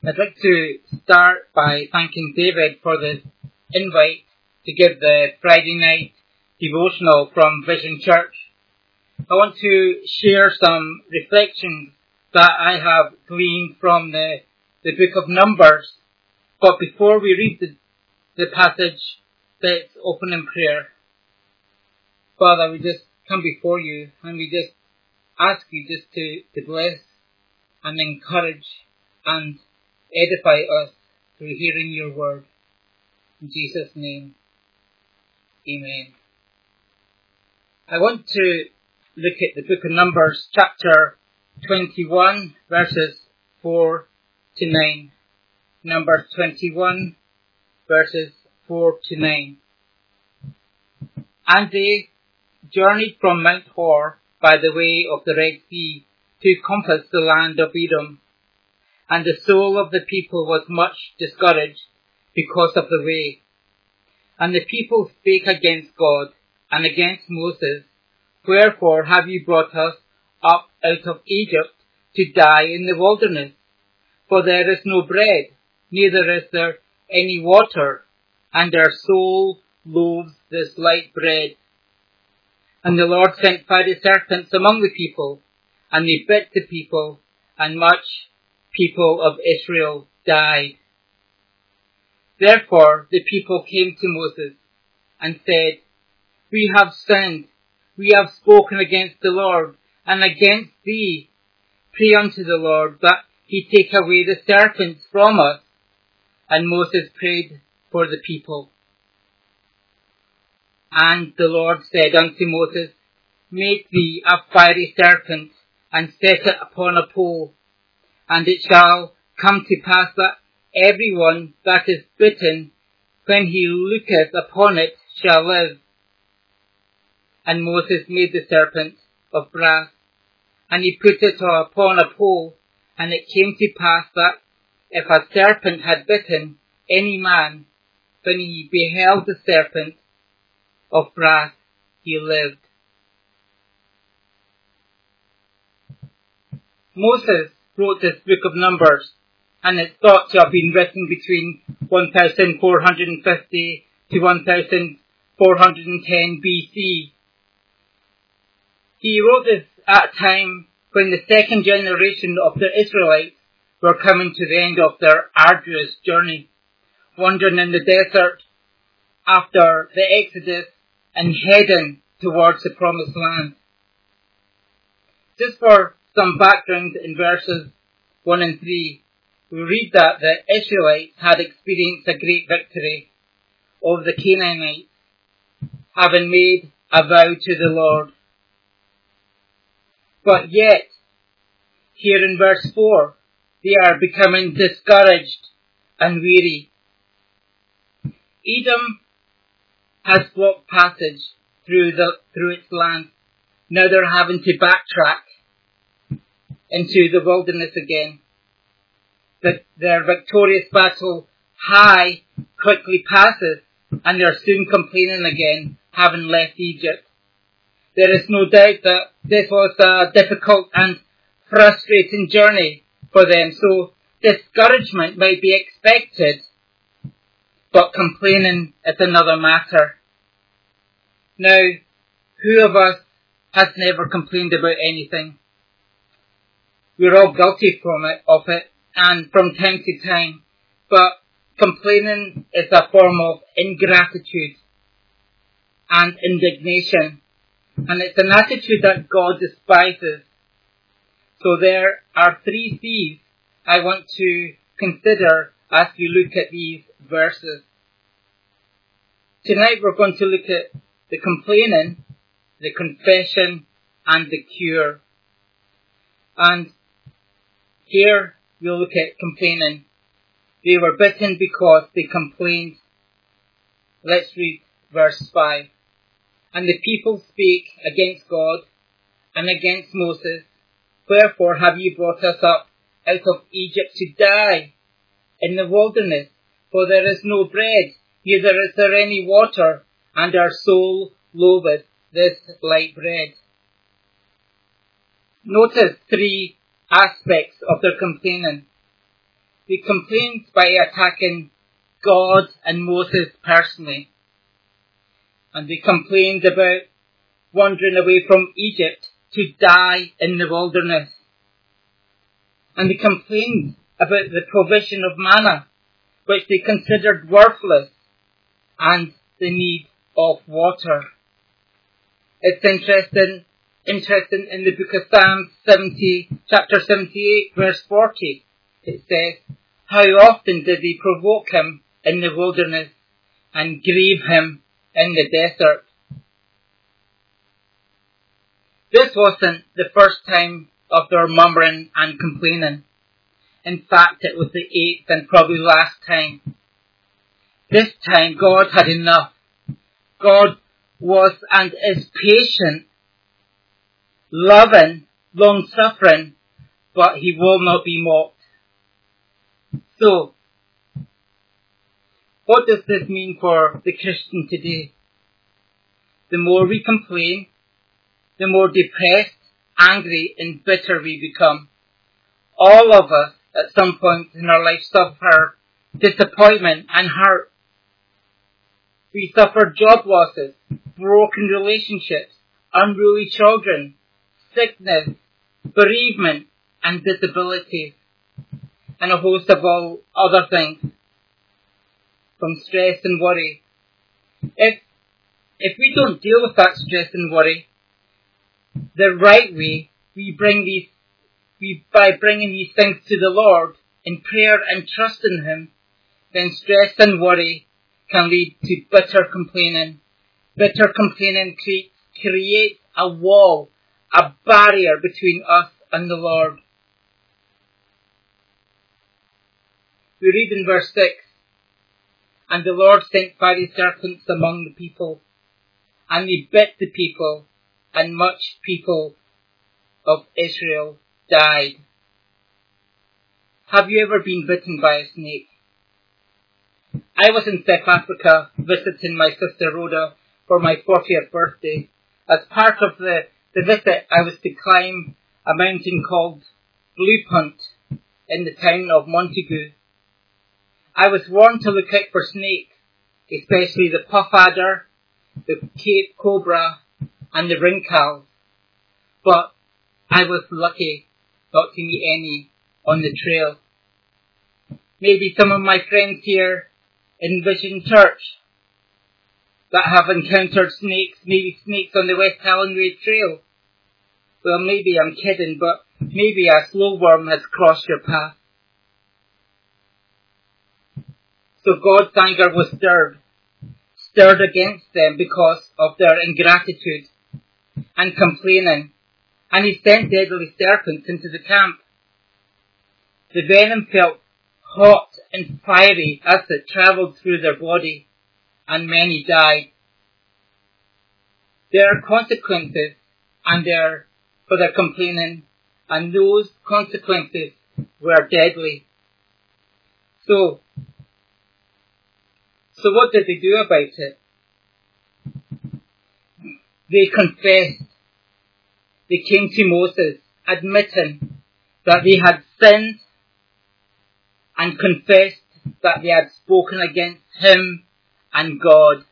I'd like to start by thanking David for the invite to give the Friday night devotional from Vision Church. I want to share some reflections that I have gleaned from the book of Numbers. But before we read the passage, let's open in prayer. Father, we just come before you and we just ask you just to bless and encourage and edify us through hearing your word. In Jesus' name, amen. I want to look at the book of Numbers, chapter 21, verses 4 to 9. Numbers 21, verses 4 to 9. And they journeyed from Mount Hor by the way of the Red Sea to compass the land of Edom. And the soul of the people was much discouraged because of the way. And the people spake against God and against Moses, Wherefore have you brought us up out of Egypt to die in the wilderness? For there is no bread, neither is there any water, and our soul loathes this light bread. And the Lord sent fiery serpents among the people, and they bit the people, and much people of Israel died. Therefore the people came to Moses and said, We have sinned, we have spoken against the Lord, and against thee. Pray unto the Lord that he take away the serpents from us. And Moses prayed for the people. And the Lord said unto Moses, Make thee a fiery serpent, and set it upon a pole. And it shall come to pass that every one that is bitten, when he looketh upon it, shall live. And Moses made the serpent of brass, and he put it upon a pole. And it came to pass that if a serpent had bitten any man, when he beheld the serpent of brass, he lived. Moses wrote this book of Numbers, and it's thought to have been written between 1450 to 1410 BC. He wrote this at a time when the second generation of the Israelites were coming to the end of their arduous journey, wandering in the desert after the Exodus and heading towards the Promised Land. Just for some background, in verses 1 and 3, we read that the Israelites had experienced a great victory over the Canaanites, having made a vow to the Lord. But yet, here in verse 4, they are becoming discouraged and weary. Edom has blocked passage through its land. Now they're having to backtrack into the wilderness again. Their victorious battle high quickly passes, and they're soon complaining again, having left Egypt. There is no doubt that this was a difficult and frustrating journey for them, so discouragement might be expected, but complaining is another matter. Now, who of us has never complained about anything? We're all guilty of it, and from time to time, but complaining is a form of ingratitude and indignation, and it's an attitude that God despises. So there are 3 C's I want to consider as we look at these verses. Tonight we're going to look at the complaining, the confession, and the cure. And here we'll look at complaining. They were bitten because they complained. Let's read verse 5. And the people spake against God and against Moses, Wherefore have you brought us up out of Egypt to die in the wilderness? For there is no bread, neither is there any water, and our soul loatheth this light bread. Notice 3 aspects of their complaining. They complained by attacking God and Moses personally. And they complained about wandering away from Egypt to die in the wilderness. And they complained about the provision of manna, which they considered worthless, and the need of water. It's interesting in the book of Psalms 70, chapter 78, verse 40. It says, "How often did they provoke him in the wilderness and grieve him in the desert?" This wasn't the first time of their murmuring and complaining. In fact, it was the 8th and probably last time. This time, God had enough. God was and is patient, loving, long-suffering, but he will not be mocked. So, what does this mean for the Christian today? The more we complain, the more depressed, angry, and bitter we become. All of us, at some point in our life, suffer disappointment and hurt. We suffer job losses, broken relationships, unruly children, sickness, bereavement, and disability, and a host of all other things, from stress and worry. If we don't deal with that stress and worry the right way, by bringing these things to the Lord in prayer and trust in Him, then stress and worry can lead to bitter complaining. Bitter complaining creates a wall, a barrier between us and the Lord. We read in verse 6, "And the Lord sent fiery serpents among the people, and they bit the people, and much people of Israel died." Have you ever been bitten by a snake? I was in South Africa visiting my sister Rhoda for my 40th birthday. As part of the visit, I was to climb a mountain called Blue Punt in the town of Montagu. I was warned to look out for snakes, especially the puff adder, the Cape cobra, and the ring cows. But I was lucky not to meet any on the trail. Maybe some of my friends here in Vision Church that have encountered snakes, maybe snakes on the West Highland Way Trail. Well, maybe I'm kidding, but maybe a slow worm has crossed your path. So God's anger was stirred against them because of their ingratitude and complaining, and He sent deadly serpents into the camp. The venom felt hot and fiery as it travelled through their body, and many died. There are consequences for their complaining, and those consequences were deadly. So what did they do about it? They confessed. They came to Moses, admitting that they had sinned, and confessed that they had spoken against Him and God.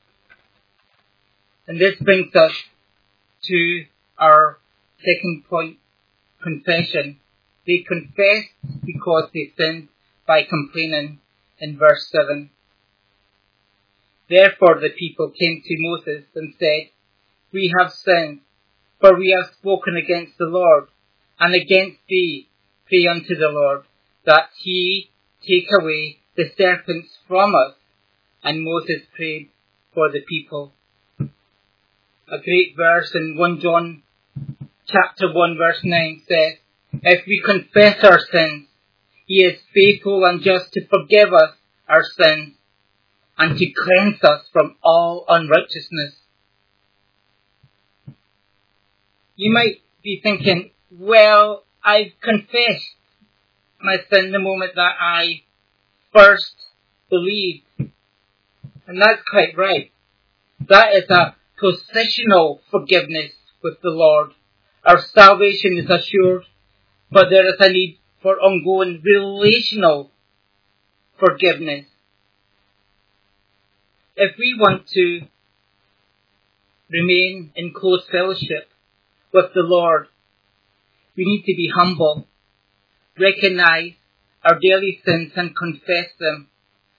And this brings us to our second point, confession. They confessed because they sinned by complaining in verse 7. Therefore the people came to Moses and said, "We have sinned, for we have spoken against the Lord, and against thee. Pray unto the Lord, that He take away the serpents from us." And Moses prayed for the people. A great verse in 1 John chapter 1 verse 9 says, "If we confess our sins, He is faithful and just to forgive us our sins and to cleanse us from all unrighteousness." You might be thinking, well, I've confessed my sin the moment that I first believed. And that's quite right. That is a positional forgiveness with the Lord. Our salvation is assured, but there is a need for ongoing relational forgiveness. If we want to remain in close fellowship with the Lord, we need to be humble, recognize our daily sins and confess them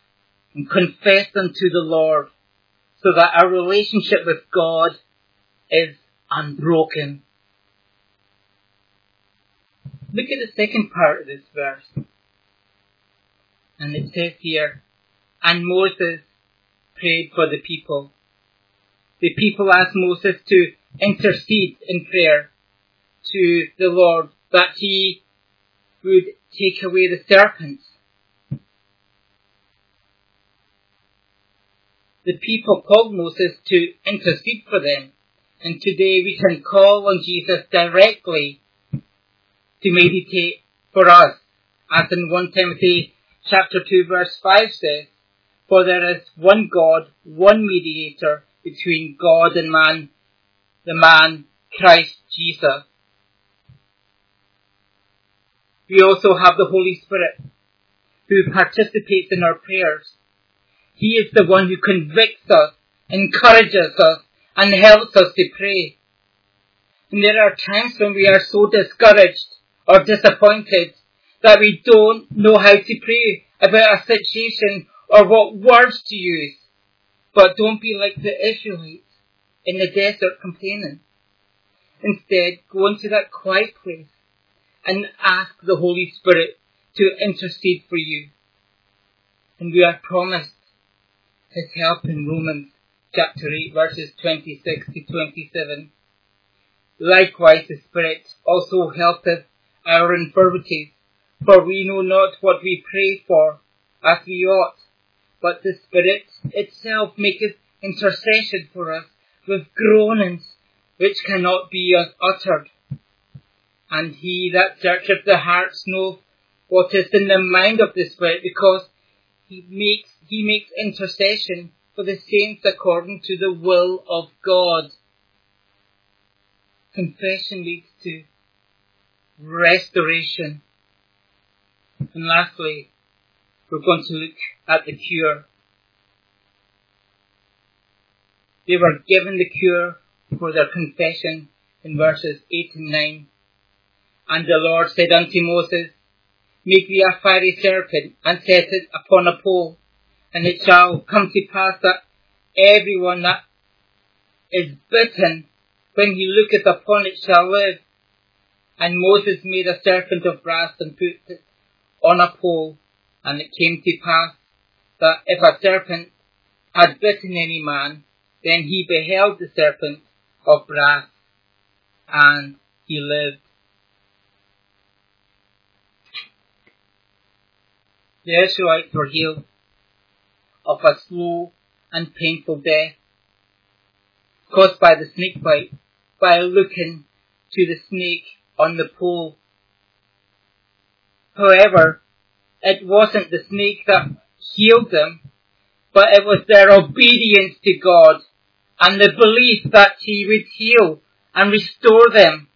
to the Lord, so that our relationship with God is unbroken. Look at the second part of this verse. And it says here, and Moses prayed for the people. The people asked Moses to intercede in prayer to the Lord that he would take away the serpents. The people called Moses to intercede for them, and today we can call on Jesus directly to mediate for us, as in 1 Timothy chapter 2 verse 5 says, for there is one God, one mediator between God and man, the man Christ Jesus. We also have the Holy Spirit who participates in our prayers. He is the one who convicts us, encourages us, and helps us to pray. And there are times when we are so discouraged or disappointed that we don't know how to pray about a situation or what words to use. But don't be like the Israelites in the desert complaining. Instead, go into that quiet place and ask the Holy Spirit to intercede for you. And we are promised His help in Romans chapter 8 verses 26 to 27. Likewise the Spirit also helpeth our infirmities, for we know not what we pray for as we ought, but the Spirit itself maketh intercession for us with groanings which cannot be uttered. And he that searcheth the hearts knoweth what is in the mind of the Spirit, because he makes intercession for the saints according to the will of God. Confession leads to restoration. And lastly, we're going to look at the cure. They were given the cure for their confession in verses 8 and 9. And the Lord said unto Moses, make thee a fiery serpent, and set it upon a pole, and it shall come to pass that everyone that is bitten, when he looketh upon it, shall live. And Moses made a serpent of brass, and put it on a pole, and it came to pass that if a serpent had bitten any man, then he beheld the serpent of brass, and he lived. The Israelites were healed of a slow and painful death caused by the snake bite by looking to the snake on the pole. However, it wasn't the snake that healed them, but it was their obedience to God and the belief that He would heal and restore them.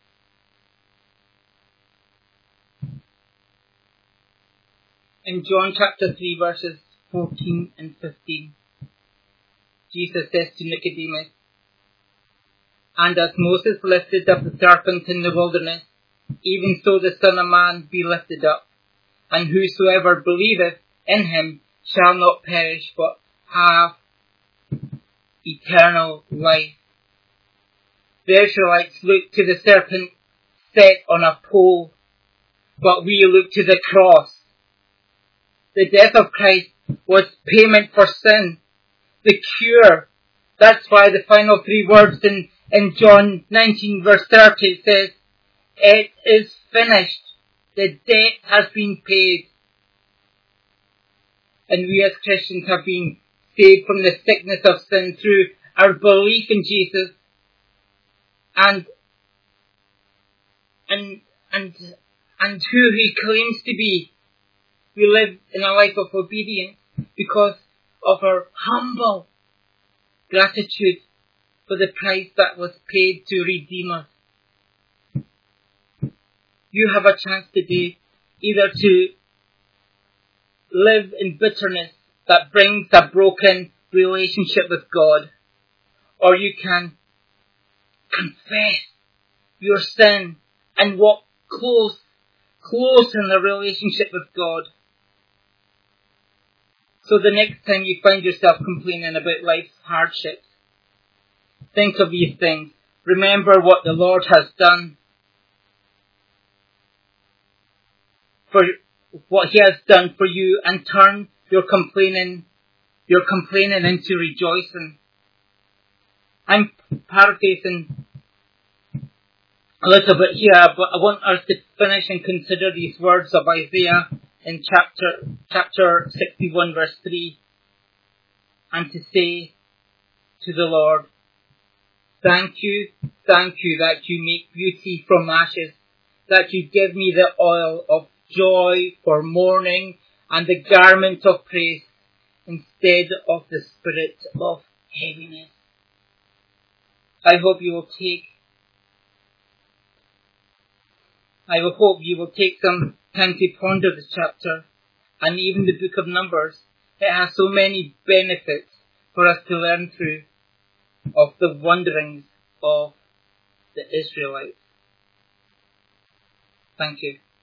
In John chapter 3 verses 14 and 15, Jesus says to Nicodemus, and as Moses lifted up the serpent in the wilderness, even so the Son of Man be lifted up, and whosoever believeth in him shall not perish, but have eternal life. The Israelites looked to the serpent set on a pole, but we look to the cross. The death of Christ was payment for sin, the cure. That's why the final three words in John 19 verse 30 says, it is finished. The debt has been paid. And we as Christians have been saved from the sickness of sin through our belief in Jesus and who He claims to be. We live in a life of obedience because of our humble gratitude for the price that was paid to redeem us. You have a chance today either to live in bitterness that brings a broken relationship with God, or you can confess your sin and walk close in the relationship with God. So the next time you find yourself complaining about life's hardships, think of these things. Remember what the Lord has done, for what He has done for you, and turn your complaining into rejoicing. I'm paraphrasing a little bit here, but I want us to finish and consider these words of Isaiah in chapter 61 verse 3, and to say to the Lord, thank you that you make beauty from ashes, that you give me the oil of joy for mourning and the garment of praise instead of the spirit of heaviness. I hope you will take some time to ponder this chapter and even the book of Numbers. It has so many benefits for us to learn through of the wanderings of the Israelites. Thank you.